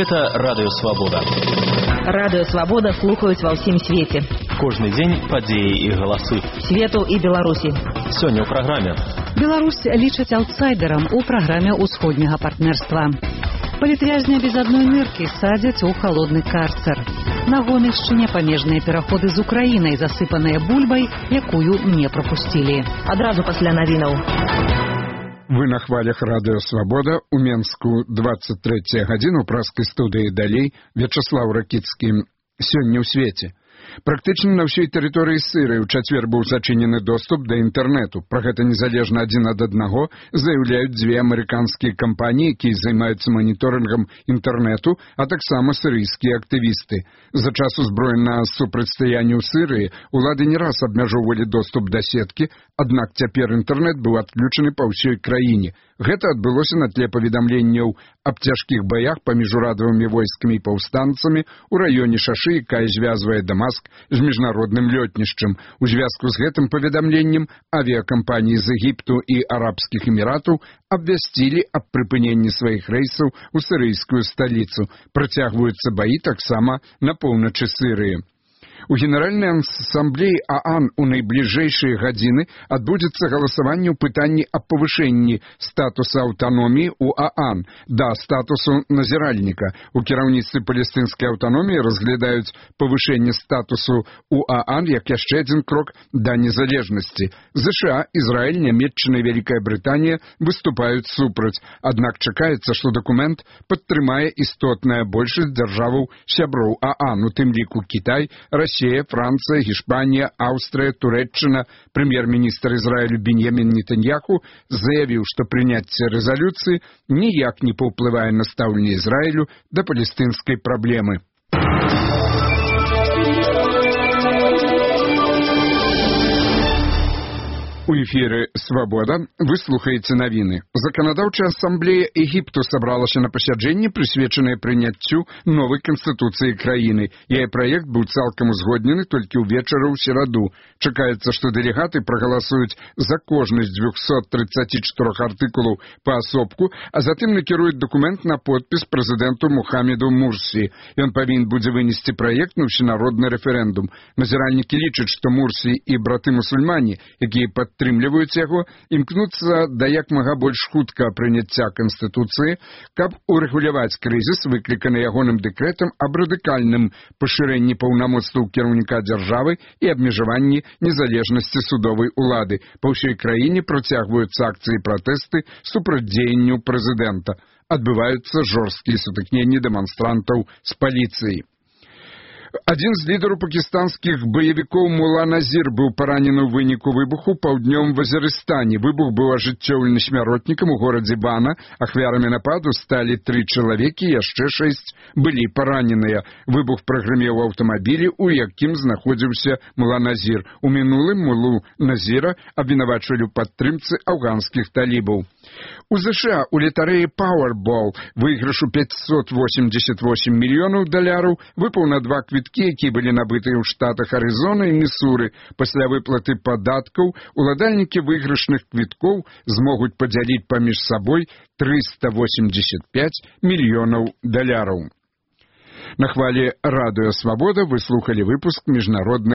Гэта Радыё Свабода. Радыё Свабода слухаюць ва ўсім свеце. Кожны дзень падзеі і галасы. Свету і Беларусі. Сёння ў праграме. Беларусь лічаць аўтсайдерам у праграме ўсходняга партнерства. Палітвязня без адной ныркі садзяць у халодны карцер. На Гомельшчыне памежныя пераходы з Украінай, засыпаныя бульбай, якую не прапусцілі. Адразу пасля навінаў. Вы на хвалях Радыё Свабода. У Менску 23 гадзіна ў праскай студыі далей Вячаслаў Ракіцкі. Сёння ў свеце. Практычна на ўсёй тэрыторыі Сырыі ў чацвер быў зачынены доступ да інтэрнэту. Пра гэта незалежна адзін ад аднаго заяўляюць дзве амерыканскія кампаніі, якія займаюцца маніторынгам інтэрнэту, а таксама сырыйскія актывісты. За час узброенага супрацьстаяння ў Сырыі улады не раз абмяжоўвалі доступ да сеткі, аднак цяпер інтэрнэт быў адключаны па ўсёй краіне. Гэта адбылося на тле паведамленняў аб цяжкіх баях паміж урадавымі войскамі і паўстанцамі ў раёне Шашы, якая звязвае Дамаск з міжнародным лётнішчам. У звязку з гэтым паведамленнем авіякампаніі з Егіпту і Арабскіх Эміратаў абвясцілі аб прыпыненні сваіх рэйсаў у сырыйскую сталіцу. Працягваюцца баі таксама на поўначы Сырыі. У Генеральнай асамблеі ААН у найбліжэйшыя гадзіны адбудзецца галасаванне ў пытанні аб павышэнні статуса аўтаноміі ў ААН да статусу назіральніка. У кіраўніцтве палестынскай аўтаноміі разглядаюць павышэнне статусу ў ААН як яшчэ адзін крок да незалежнасці. ЗША, Ізраіль, Нямецчына і Вялікая Брытанія выступаюць супраць. Аднак чакаецца, што дакумент падтрымае істотная большасць дзяржаваў-сяброў ААН, у тым ліку Кітай, Россия, Франция, Гешпания, Австрия, Туреччина. Премьер-министр Израиля Беньямин Нетаньяху заявил, что принятие резолюции никак не повпливает на ставление Израилю до палестинской проблемы. У эфіры «Свабода» вы слухаеце навіны. Заканадаўчая асамблея Егіпту сабралася на пасяджэнне, прысвечанае прыняццю новай канстытуцыі краіны. Яе праект быў цалкам узгоднены толькі ўвечары ў сераду. Чакаецца, што дэлегаты прагаласуюць за кожны з 234 артыкулаў паасобку, а затым накіруюць дакумент на подпіс прэзідэнту Мухаммеду Мурсі. Ён павінен будзе вынесці праект на ўсенародны рэферэндум. Назіральнікі лічаць, што Мурсі і браты-мусульмане, якія падтрымліваюць яго, імкнуцца да як мага больш хутка прыняцця Канстытуцыі, каб урэгуляваць крызіс, выкліканы ягоным дэкрэтам аб радыкальным пашырэнні паўнамоцтваў кіраўніка дзяржавы і абмежаванні незалежнасці судовай улады. Па ўсёй краіне працягваюцца акцыі і пратэсты супраць дзеянню прэзідэнта. Адбываюцца жорсткія сутыкненні дэманстрантаў з паліцыяй. Адзін з лідараў пакістанскіх баевікоў Мула Назір быў паранены ў выніку выбуху ў паўднёвым Вазірыстане. Выбух быў ажыццёўлены смяротнікам у горадзе Бана. Ахвярамі нападу сталі 3 чалавекі, яшчэ 6 былі параненыя. Выбух прагрымеў у аўтамабілі, у якім знаходзіўся Мула Назір. У мінулым Мулу Назіра абвінавачвалі ў падтрымцы афганскіх талібаў. У ЗША у латарэі Powerball выйгрышу $588 мільёнаў выпаў на 2 квіткі, якія былі набытыя ў штатах Арызона і Місуры. Пасля выплаты падаткаў уладальнікі выйгрышных квіткоў змогуць падзяліць паміж сабой $385 мільёнаў. На хвале Радыё Свабода вы слухалі выпуск міжнародных